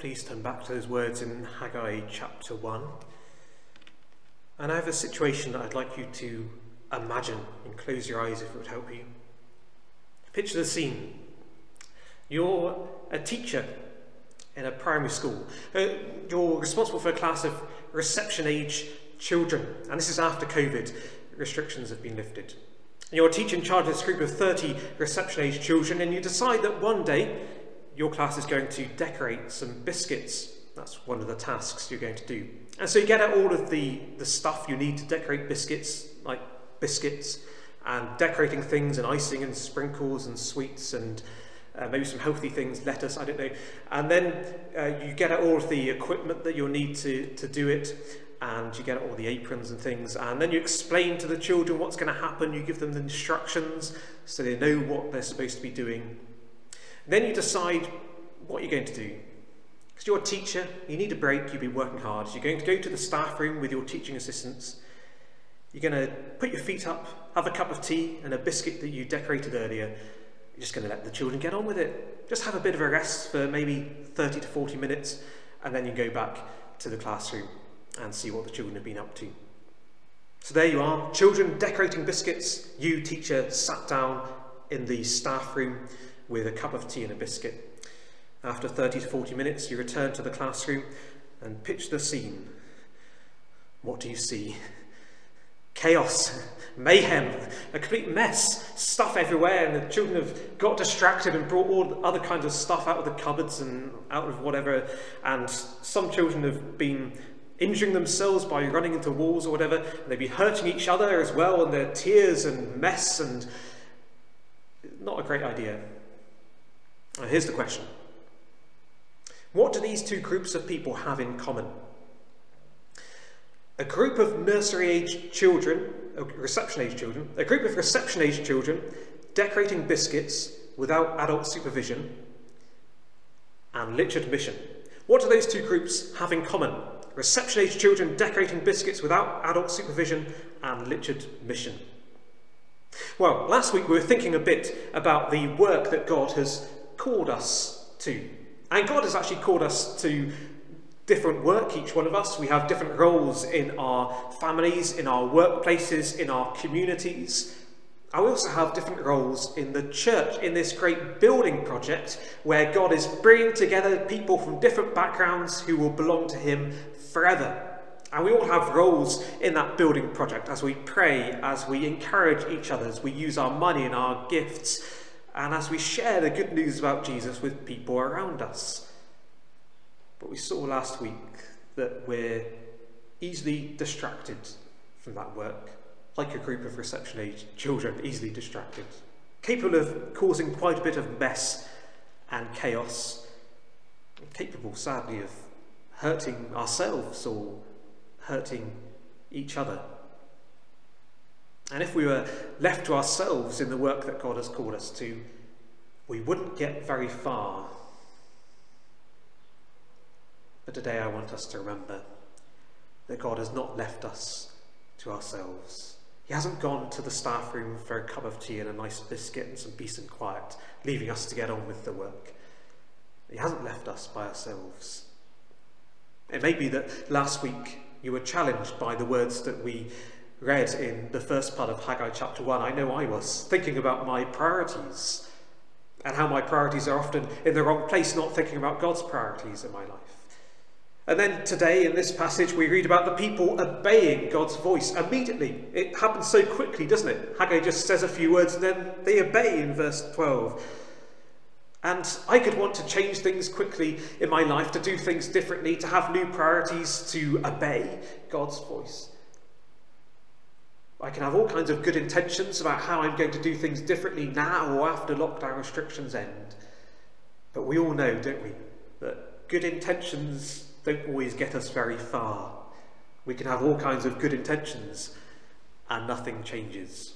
please turn back to those words in Haggai chapter 1. And I have a situation that I'd like you to imagine, and close your eyes if it would help you. Picture the scene. You're a teacher in a primary school. You're responsible for a class of reception age children, and this is after COVID restrictions have been lifted. You're a teacher in charge of this group of 30 reception age children, and you decide that one day your class is going to decorate some biscuits. That's one of the tasks you're going to do. And so you get out all of the stuff you need to decorate biscuits, like biscuits, and decorating things and icing and sprinkles and sweets and maybe some healthy things, lettuce, I don't know. And then you get out all of the equipment that you'll need to do it, and you get out all the aprons and things, and then you explain to the children what's going to happen. You give them the instructions so they know what they're supposed to be doing. Then you decide what you're going to do. Because you're a teacher, you need a break, you've been working hard. You're going to go to the staff room with your teaching assistants. You're going to put your feet up, have a cup of tea and a biscuit that you decorated earlier. You're just going to let the children get on with it. Just have a bit of a rest for maybe 30 to 40 minutes, and then you go back to the classroom and see what the children have been up to. So there you are, children decorating biscuits. You, teacher, sat down in the staff room with a cup of tea and a biscuit. After 30 to 40 minutes, you return to the classroom and pitch the scene. What do you see? Chaos, mayhem, a complete mess, stuff everywhere, and the children have got distracted and brought all the other kinds of stuff out of the cupboards and out of whatever, and some children have been injuring themselves by running into walls or whatever, and they've been hurting each other as well, and their tears and mess, and not a great idea. Now, here's the question. What do these two groups of people have in common? A group of nursery-age children, reception-age children, a group of reception-age children decorating biscuits without adult supervision, and literate mission. What do those two groups have in common? Reception-age children decorating biscuits without adult supervision, and literate mission. Well, last week we were thinking a bit about the work that God has called us to. And God has actually called us to different work, each one of us. We have different roles in our families, in our workplaces, in our communities. And we also have different roles in the church, in this great building project where God is bringing together people from different backgrounds who will belong to him forever. And we all have roles in that building project as we pray, as we encourage each other, as we use our money and our gifts, and as we share the good news about Jesus with people around us. But we saw last week that we're easily distracted from that work, like a group of reception-age children, easily distracted, capable of causing quite a bit of mess and chaos, capable, sadly, of hurting ourselves or hurting each other. And if we were left to ourselves in the work that God has called us to, we wouldn't get very far. But today I want us to remember that God has not left us to ourselves. He hasn't gone to the staff room for a cup of tea and a nice biscuit and some peace and quiet, leaving us to get on with the work. He hasn't left us by ourselves. It may be that last week you were challenged by the words that we read in the first part of Haggai chapter 1. I know I was, thinking about my priorities and how my priorities are often in the wrong place, not thinking about God's priorities in my life. And then today in this passage we read about the people obeying God's voice immediately. It happens so quickly, doesn't it? Haggai just says a few words and then they obey in verse 12. And I could want to change things quickly in my life, to do things differently, to have new priorities, to obey God's voice. I can have all kinds of good intentions about how I'm going to do things differently now or after lockdown restrictions end. But we all know, don't we, that good intentions don't always get us very far. We can have all kinds of good intentions and nothing changes.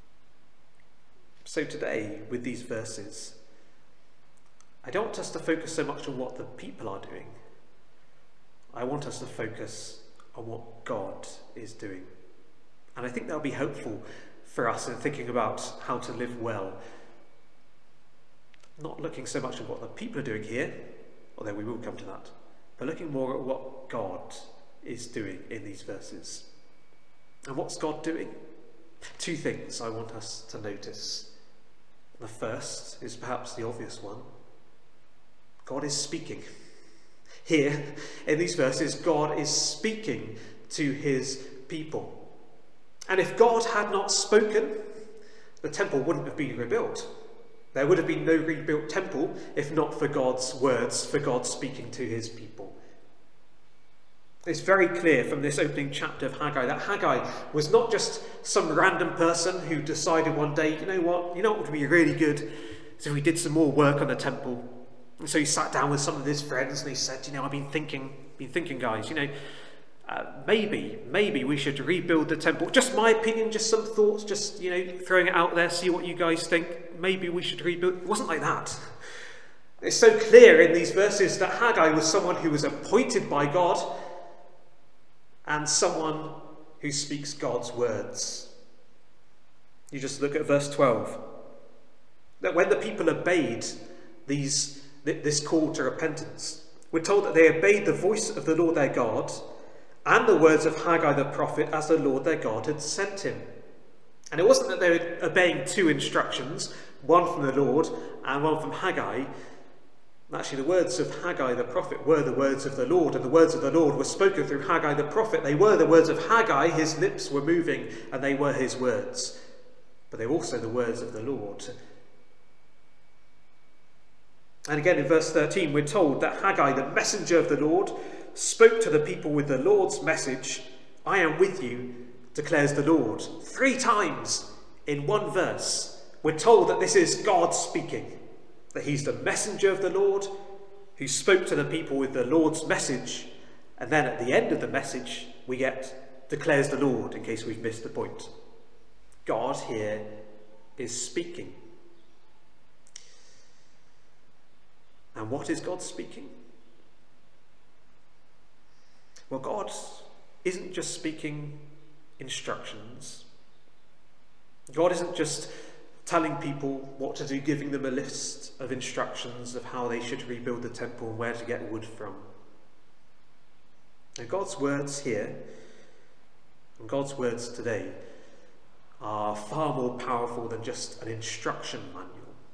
So today, with these verses, I don't want us to focus so much on what the people are doing. I want us to focus on what God is doing. And I think that'll be helpful for us in thinking about how to live well. Not looking so much at what the people are doing here, although we will come to that, but looking more at what God is doing in these verses. And what's God doing? Two things I want us to notice. The first is perhaps the obvious one. God is speaking. Here, in these verses, God is speaking to his people. And if God had not spoken, the temple wouldn't have been rebuilt. There would have been no rebuilt temple if not for God's words, for God speaking to his people. It's very clear from this opening chapter of Haggai that Haggai was not just some random person who decided one day, you know what would be really good is if we did some more work on the temple. And so he sat down with some of his friends and he said, I've been thinking guys, maybe we should rebuild the temple. Just my opinion, just some thoughts, just, throwing it out there, see what you guys think. Maybe we should rebuild. It wasn't like that. It's so clear in these verses that Haggai was someone who was appointed by God and someone who speaks God's words. You just look at verse 12. That when the people obeyed this call to repentance, we're told that they obeyed the voice of the Lord their God and the words of Haggai the prophet as the Lord their God had sent him. And it wasn't that they were obeying two instructions, one from the Lord and one from Haggai. Actually, the words of Haggai the prophet were the words of the Lord, and the words of the Lord were spoken through Haggai the prophet. They were the words of Haggai, his lips were moving, and they were his words. But they were also the words of the Lord. And again in verse 13, we're told that Haggai, the messenger of the Lord, spoke to the people with the Lord's message, I am with you, declares the Lord. 3 times in one verse, we're told that this is God speaking, that he's the messenger of the Lord who spoke to the people with the Lord's message. And then at the end of the message, we get, declares the Lord, in case we've missed the point. God here is speaking. And what is God speaking? Well, God isn't just speaking instructions. God isn't just telling people what to do, giving them a list of instructions of how they should rebuild the temple and where to get wood from. And God's words here, and God's words today, are far more powerful than just an instruction manual.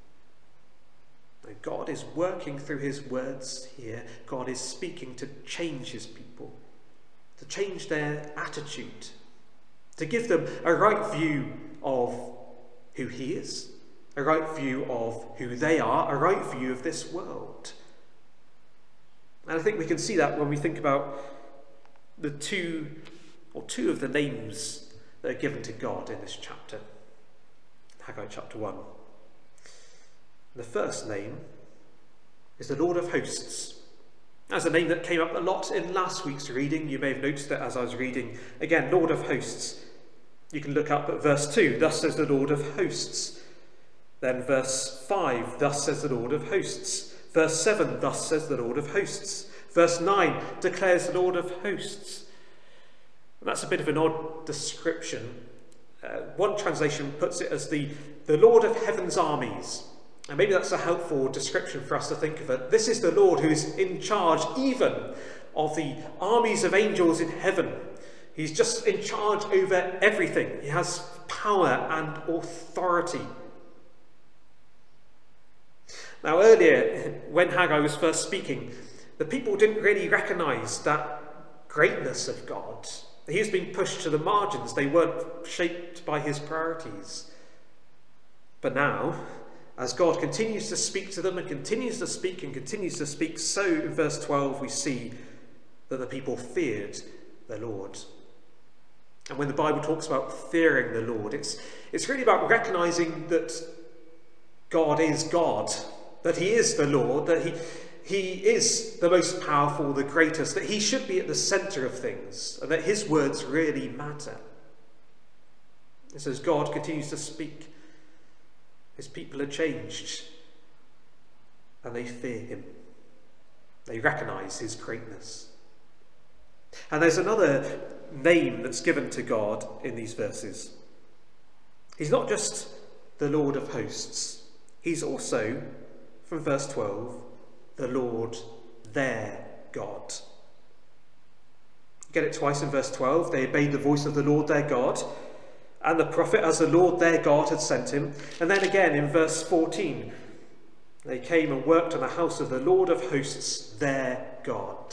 And God is working through his words here. God is speaking to change his people, to change their attitude, to give them a right view of who he is, a right view of who they are, a right view of this world. And I think we can see that when we think about the two of the names that are given to God in this chapter, Haggai chapter 1. The first name is the Lord of Hosts. That's a name that came up a lot in last week's reading. You may have noticed it as I was reading. Again, Lord of Hosts. You can look up at verse 2, thus says the Lord of Hosts. Then verse 5, thus says the Lord of Hosts. Verse 7, thus says the Lord of Hosts. Verse 9 declares the Lord of Hosts. And that's a bit of an odd description. One translation puts it as the Lord of Heaven's armies. And maybe that's a helpful description for us to think of it. This is the Lord who is in charge even of the armies of angels in heaven. He's just in charge over everything. He has power and authority. Now earlier, when Haggai was first speaking, the people didn't really recognise that greatness of God. He was being pushed to the margins. They weren't shaped by his priorities. But now, as God continues to speak to them and continues to speak, so in verse 12 we see that the people feared the Lord. And when the Bible talks about fearing the Lord, it's really about recognising that God is God, that he is the Lord, that he is the most powerful, the greatest, that he should be at the centre of things, and that his words really matter. And so as God continues to speak, his people are changed, and they fear him. They recognise his greatness. And there's another name that's given to God in these verses. He's not just the Lord of Hosts. He's also, from verse 12, the Lord their God. You get it twice in verse 12. They obeyed the voice of the Lord their God and the prophet as the Lord their God had sent him. And then again in verse 14, they came and worked on the house of the Lord of hosts, their God.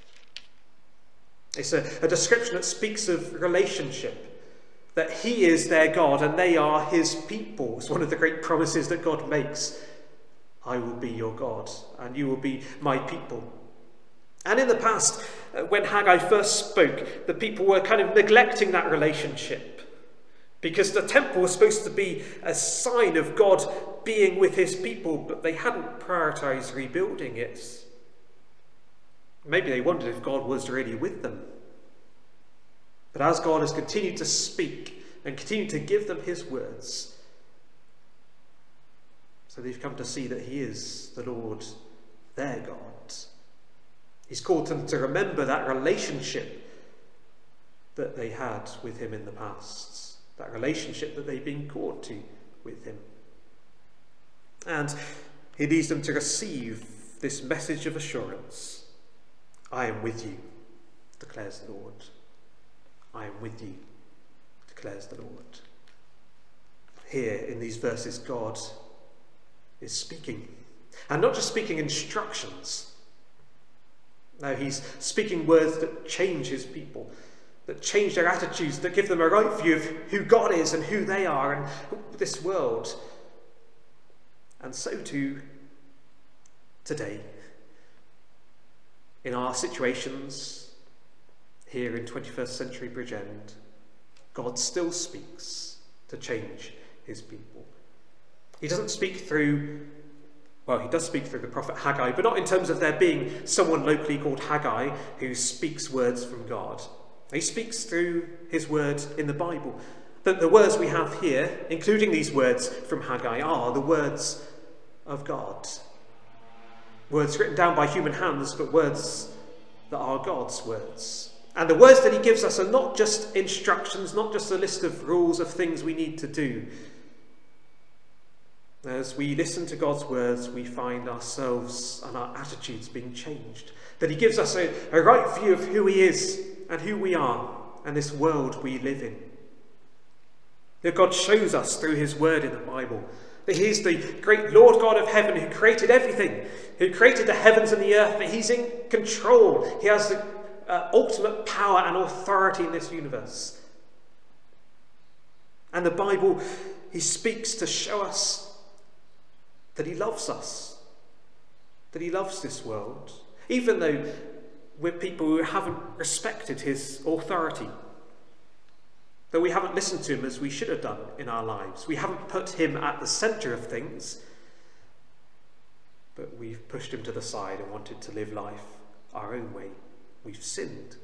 It's a description that speaks of relationship, that he is their God and they are his people. It's one of the great promises that God makes. I will be your God and you will be my people. And in the past, when Haggai first spoke, the people were kind of neglecting that relationship, because the temple was supposed to be a sign of God being with his people, but they hadn't prioritized rebuilding it. Maybe they wondered if God was really with them. But as God has continued to speak and continued to give them his words, so they've come to see that he is the Lord, their God. He's called them to remember that relationship that they had with him in the past, that relationship that they've been called to with him. And he leads them to receive this message of assurance. I am with you, declares the Lord. I am with you, declares the Lord. Here in these verses, God is speaking. And not just speaking instructions. No, he's speaking words that change his people, that change their attitudes, that give them a right view of who God is and who they are and this world. And so too today, in our situations here in 21st century Bridgend, God still speaks to change his people. He doesn't speak through, well, he does speak through the prophet Haggai, but not in terms of there being someone locally called Haggai who speaks words from God. He speaks through his word in the Bible. That the words we have here, including these words from Haggai, are the words of God. Words written down by human hands, but words that are God's words. And the words that he gives us are not just instructions, not just a list of rules of things we need to do. As we listen to God's words, we find ourselves and our attitudes being changed. That he gives us a right view of who he is and who we are and this world we live in. That God shows us through his word in the Bible that he is the great Lord God of heaven who created everything, who created the heavens and the earth, that he's in control. He has the ultimate power and authority in this universe. And the Bible, he speaks to show us that he loves us, that he loves this world, even though we're people who haven't respected his authority, that we haven't listened to him as we should have done in our lives. We haven't put him at the centre of things, but we've pushed him to the side and wanted to live life our own way. We've sinned.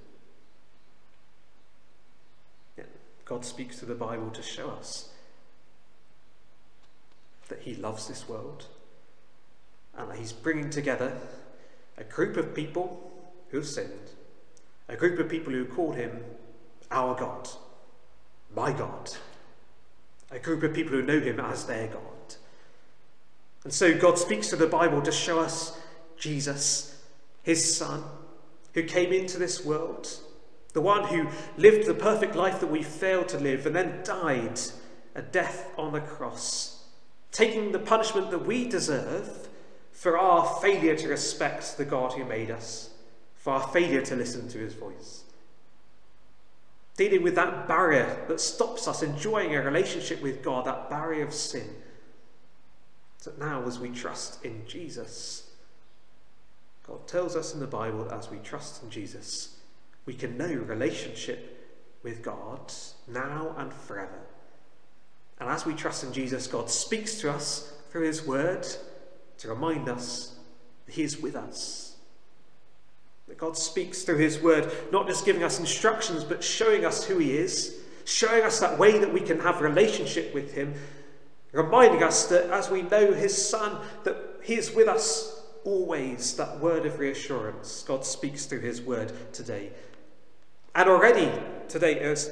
Yet God speaks through the Bible to show us that he loves this world and that he's bringing together a group of people who have sinned, a group of people who call him our God, my God, a group of people who know him as their God. And so God speaks to the Bible to show us Jesus, his son, who came into this world, the one who lived the perfect life that we failed to live and then died a death on the cross, taking the punishment that we deserve for our failure to respect the God who made us, for our failure to listen to his voice. Dealing with that barrier that stops us enjoying a relationship with God, that barrier of sin. So now as we trust in Jesus, God tells us in the Bible that as we trust in Jesus, we can know relationship with God now and forever. And as we trust in Jesus, God speaks to us through his word to remind us that he is with us. That God speaks through his word, not just giving us instructions, but showing us who he is, showing us that way that we can have a relationship with him, reminding us that as we know his son, that he is with us always. That word of reassurance. God speaks through his word today. And already today it's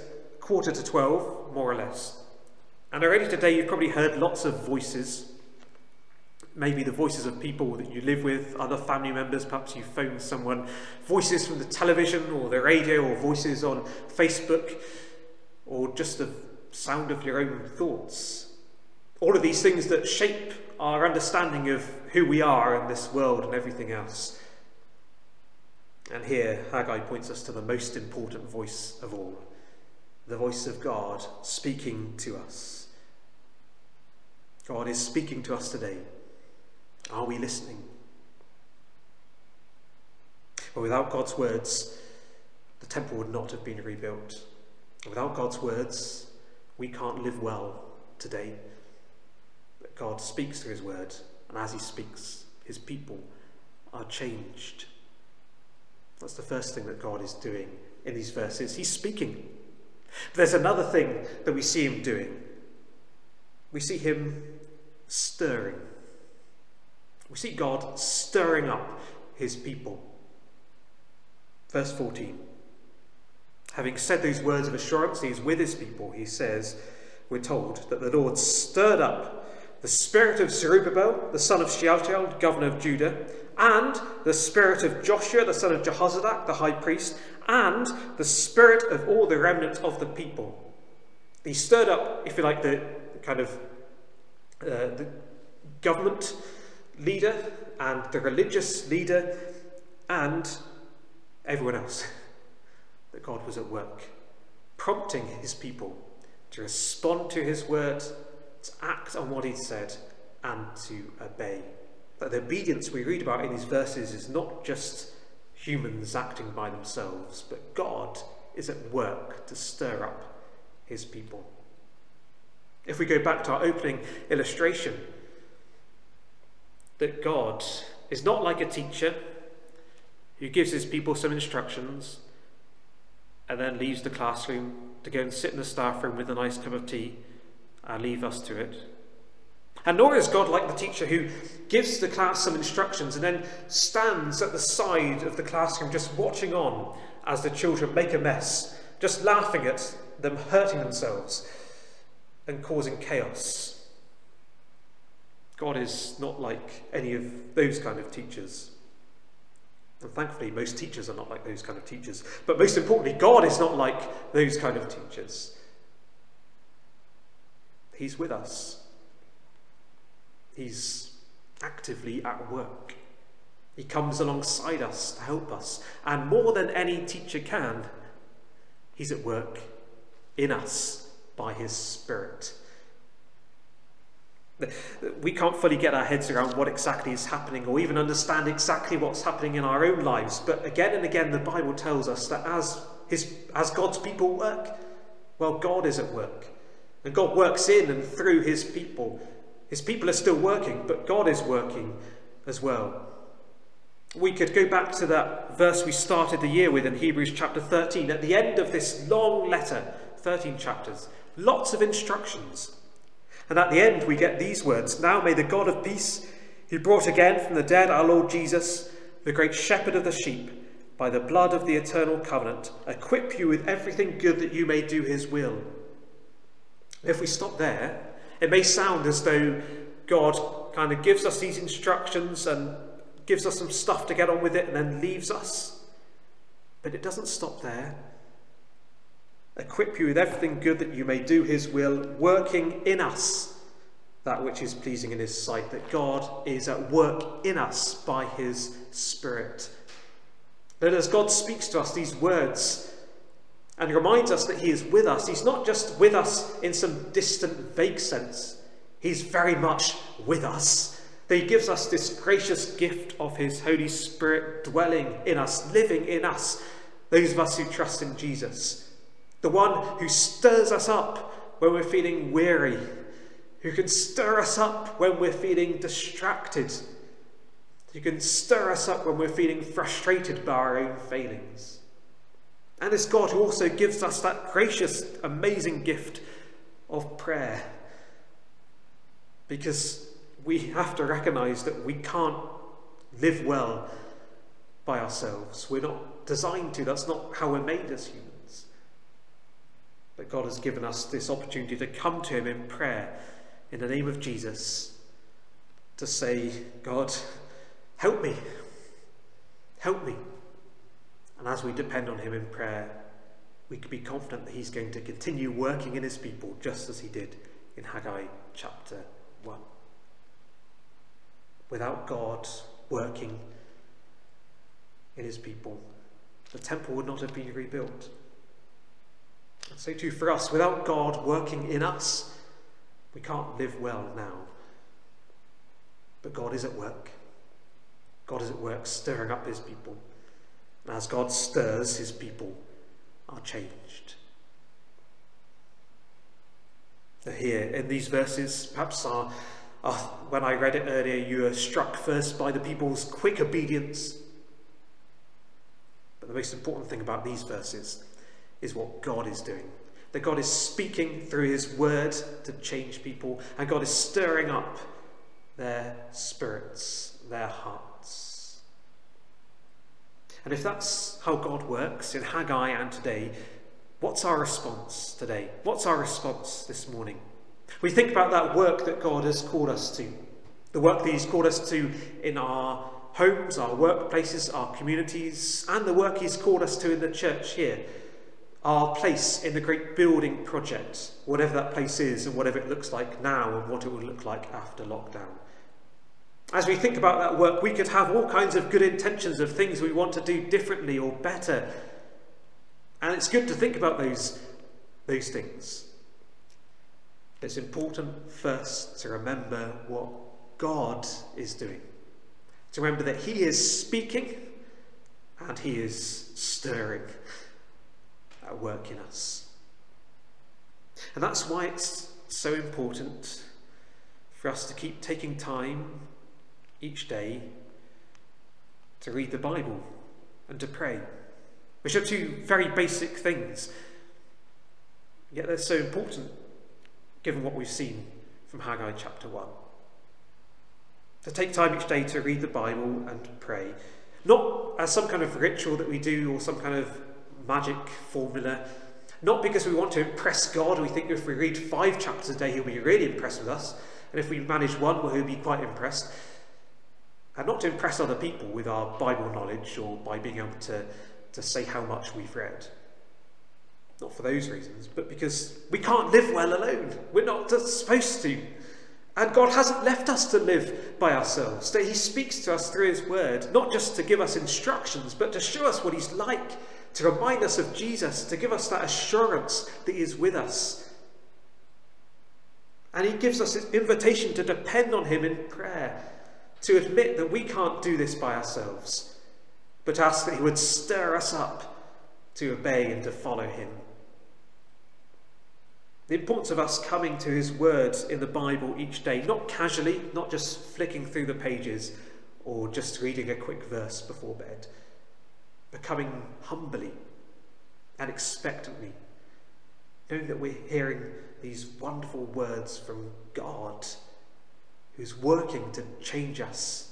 11:45, more or less. And already today you've probably heard lots of voices maybe the voices of people that you live with, other family members, perhaps you phone someone, voices from the television or the radio, or voices on Facebook, or just the sound of your own thoughts. All of these things that shape our understanding of who we are in this world and everything else. And here Haggai points us to the most important voice of all, the voice of God speaking to us. God is speaking to us today. Are we listening? Well, without God's words, the temple would not have been rebuilt. Without God's words, we can't live well today. But God speaks through his word, and as he speaks, his people are changed. That's the first thing that God is doing in these verses. He's speaking. But there's another thing that we see him doing. We see him stirring. We see God stirring up his people. Verse 14. Having said those words of assurance, he is with his people. He says, we're told, that the Lord stirred up the spirit of Zerubbabel, the son of Shealtiel, governor of Judah, and the spirit of Joshua, the son of Jehozadak, the high priest, and the spirit of all the remnant of the people. He stirred up, if you like, the kind of the government leader and the religious leader and everyone else. That God was at work, prompting his people to respond to his word, to act on what he said, and to obey. That the obedience we read about in these verses is not just humans acting by themselves, but God is at work to stir up his people. If we go back to our opening illustration, that God is not like a teacher who gives his people some instructions and then leaves the classroom to go and sit in the staff room with a nice cup of tea and leave us to it. And nor is God like the teacher who gives the class some instructions and then stands at the side of the classroom just watching on as the children make a mess, just laughing at them hurting themselves and causing chaos. God is not like any of those kind of teachers. And thankfully, most teachers are not like those kind of teachers. But most importantly, God is not like those kind of teachers. He's with us. He's actively at work. He comes alongside us to help us. And more than any teacher can, he's at work in us by his Spirit. We can't fully get our heads around what exactly is happening or even understand exactly what's happening in our own lives. But again and again, the Bible tells us that as God's people work, well, God is at work. And God works in and through his people. His people are still working, but God is working as well. We could go back to that verse we started the year with in Hebrews chapter 13. At the end of this long letter, 13 chapters, lots of instructions. And at the end we get these words, "Now may the God of peace, who brought again from the dead our Lord Jesus, the great shepherd of the sheep, by the blood of the eternal covenant, equip you with everything good that you may do his will." If we stop there, it may sound as though God kind of gives us these instructions and gives us some stuff to get on with it and then leaves us. But it doesn't stop there. Equip you with everything good that you may do his will, working in us that which is pleasing in his sight. That God is at work in us by his Spirit. That as God speaks to us these words and reminds us that he is with us, he's not just with us in some distant, vague sense. He's very much with us. That he gives us this gracious gift of his Holy Spirit dwelling in us, living in us, those of us who trust in Jesus. The one who stirs us up when we're feeling weary, who can stir us up when we're feeling distracted, who can stir us up when we're feeling frustrated by our own failings. And this God who also gives us that gracious, amazing gift of prayer. Because we have to recognise that we can't live well by ourselves. We're not designed to. That's not how we're made as humans. But God has given us this opportunity to come to him in prayer in the name of Jesus to say, God, help me, help me. And as we depend on him in prayer, we can be confident that he's going to continue working in his people just as he did in Haggai chapter 1. Without God working in his people, the temple would not have been rebuilt. And so too for us, without God working in us, we can't live well now. But God is at work. God is at work stirring up his people. And as God stirs, his people are changed. So here in these verses, perhaps when I read it earlier, you were struck first by the people's quick obedience. But the most important thing about these verses is what God is doing. That God is speaking through his word to change people, and God is stirring up their spirits, their hearts. And if that's how God works in Haggai and today, what's our response today? What's our response this morning? We think about that work that God has called us to, the work that he's called us to in our homes, our workplaces, our communities, and the work he's called us to in the church here, our place in the great building project, whatever that place is and whatever it looks like now and what it will look like after lockdown. As we think about that work, we could have all kinds of good intentions of things we want to do differently or better. And it's good to think about those things. It's important first to remember what God is doing. To remember that he is speaking and he is stirring at work in us. And that's why it's so important for us to keep taking time each day to read the Bible and to pray, which are two very basic things, yet they're so important given what we've seen from Haggai chapter 1. To take time each day to read the Bible and pray, not as some kind of ritual that we do or some kind of magic formula, not because we want to impress God. We think if we read 5 chapters a day, he'll be really impressed with us, and if we manage 1, well, he'll be quite impressed. And not to impress other people with our Bible knowledge or by being able to say how much we've read. Not for those reasons, but because we can't live well alone. We're not supposed to. And God hasn't left us to live by ourselves. That he speaks to us through his word, not just to give us instructions, but to show us what he's like, to remind us of Jesus, to give us that assurance that he is with us. And he gives us an invitation to depend on him in prayer, to admit that we can't do this by ourselves, but ask that he would stir us up to obey and to follow him. The importance of us coming to his words in the Bible each day, not casually, not just flicking through the pages or just reading a quick verse before bed, but coming humbly and expectantly, knowing that we're hearing these wonderful words from God, who's working to change us.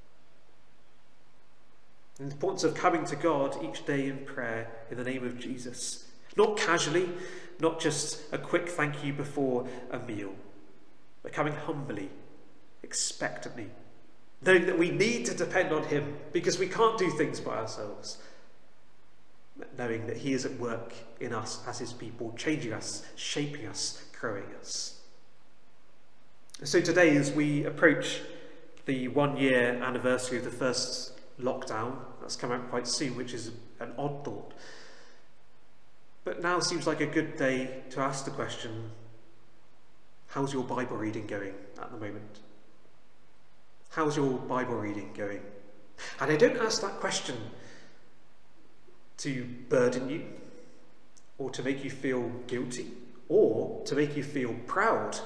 And the importance of coming to God each day in prayer in the name of Jesus. Not casually, not just a quick thank you before a meal, but coming humbly, expectantly, knowing that we need to depend on him because we can't do things by ourselves, knowing that he is at work in us as his people, changing us, shaping us, growing us. So today, as we approach the 1-year anniversary of the first lockdown, that's come out quite soon, which is an odd thought, but now seems like a good day to ask the question, how's your Bible reading going at the moment? How's your Bible reading going? And I don't ask that question to burden you, or to make you feel guilty, or to make you feel proud.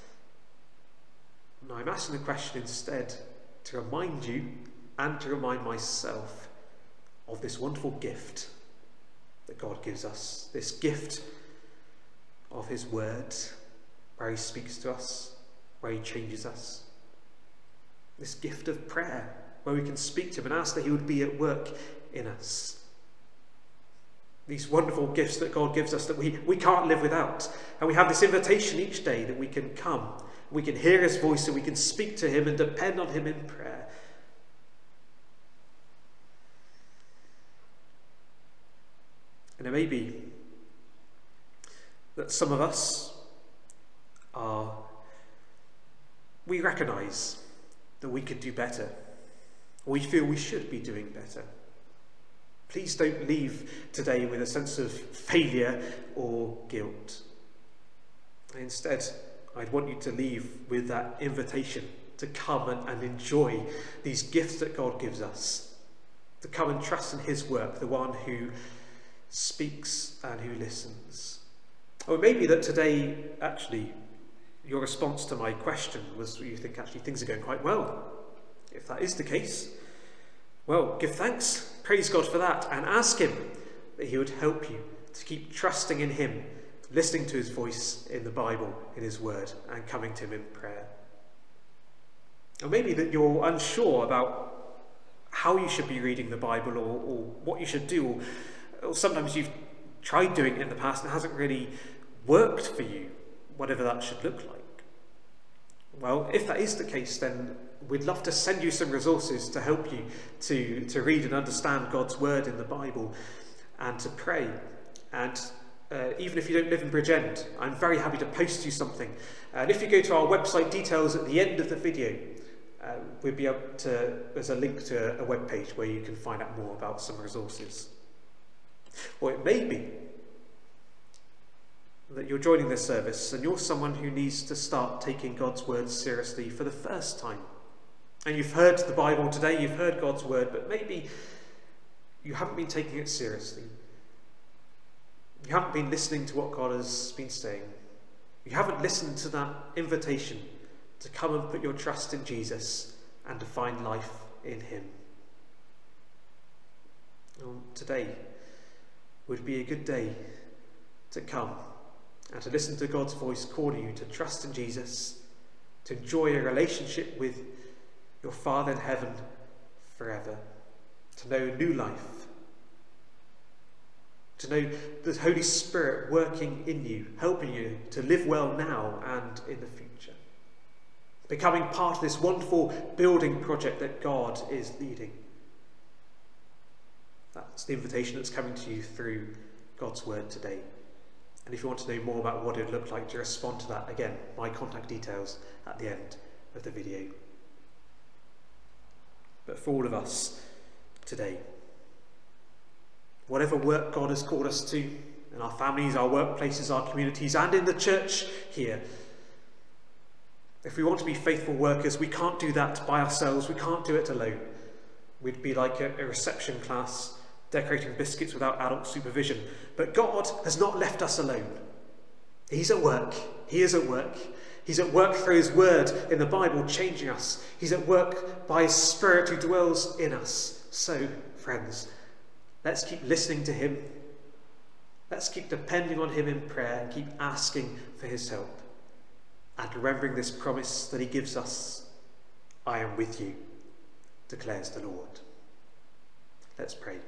No, I'm asking the question instead to remind you and to remind myself of this wonderful gift that God gives us, this gift of his word, where he speaks to us, where he changes us, this gift of prayer, where we can speak to him and ask that he would be at work in us. These wonderful gifts that God gives us that we can't live without. And we have this invitation each day that we can come We can hear his voice and we can speak to him and depend on him in prayer. And it may be that some of us we recognise that we could do better. We feel we should be doing better. Please don't leave today with a sense of failure or guilt. Instead, I'd want you to leave with that invitation to come and enjoy these gifts that God gives us, to come and trust in his work, the one who speaks and who listens. Or it may be that today, actually, your response to my question was you think actually things are going quite well. If that is the case, well, give thanks, praise God for that, and ask him that he would help you to keep trusting in him, listening to his voice in the Bible, in his word, and coming to him in prayer. Or maybe that you're unsure about how you should be reading the Bible or what you should do, or sometimes you've tried doing it in the past and it hasn't really worked for you, whatever that should look like. Well, if that is the case, then we'd love to send you some resources to help you to read and understand God's word in the Bible and to pray. And even if you don't live in Bridgend, I'm very happy to post you something. And if you go to our website details at the end of the video, we'll be able to, there's a link to a web page where you can find out more about some resources. Or it may be that you're joining this service and you're someone who needs to start taking God's word seriously for the first time. And you've heard the Bible today, you've heard God's word, but maybe you haven't been taking it seriously. You haven't been listening to what God has been saying. You haven't listened to that invitation to come and put your trust in Jesus and to find life in him. Well, today would be a good day to come and to listen to God's voice calling you to trust in Jesus, to enjoy a relationship with your Father in heaven forever, to know new life, to know the Holy Spirit working in you, helping you to live well now and in the future, becoming part of this wonderful building project that God is leading. That's the invitation that's coming to you through God's word today. And if you want to know more about what it would look like to respond to that, again, my contact details at the end of the video. But for all of us today, whatever work God has called us to, in our families, our workplaces, our communities, and in the church here, if we want to be faithful workers, we can't do that by ourselves. We can't do it alone. We'd be like a reception class decorating biscuits without adult supervision. But God has not left us alone. He's at work. He is at work. He's at work through his word in the Bible, changing us. He's at work by his Spirit who dwells in us. So, friends, let's keep listening to him. Let's keep depending on him in prayer. Keep asking for his help. And remembering this promise that he gives us, I am with you, declares the Lord. Let's pray.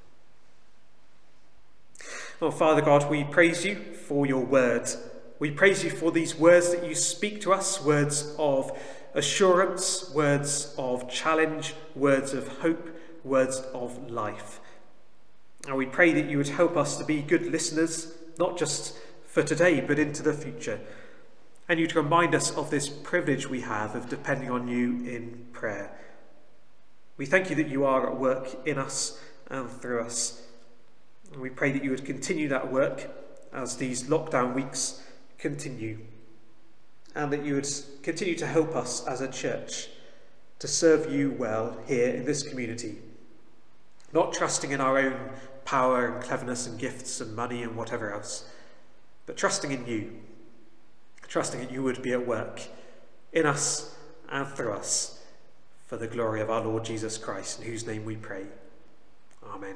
Oh, Father God, we praise you for your word. We praise you for these words that you speak to us, words of assurance, words of challenge, words of hope, words of life. And we pray that you would help us to be good listeners, not just for today, but into the future. And you to remind us of this privilege we have of depending on you in prayer. We thank you that you are at work in us and through us. And we pray that you would continue that work as these lockdown weeks continue. And that you would continue to help us as a church to serve you well here in this community. Not trusting in our own power and cleverness and gifts and money and whatever else, but trusting in you. Trusting that you would be at work in us and through us for the glory of our Lord Jesus Christ, in whose name we pray. Amen.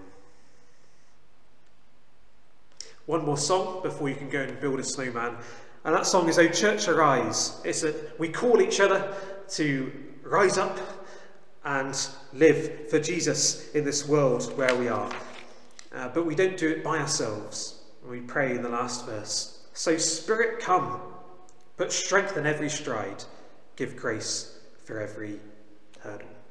One more song before you can go and build a snowman. And that song is O Church Arise. We call each other to rise up and live for Jesus in this world where we are. But we don't do it by ourselves. We pray in the last verse. So Spirit, come. Put strength in every stride. Give grace for every hurdle.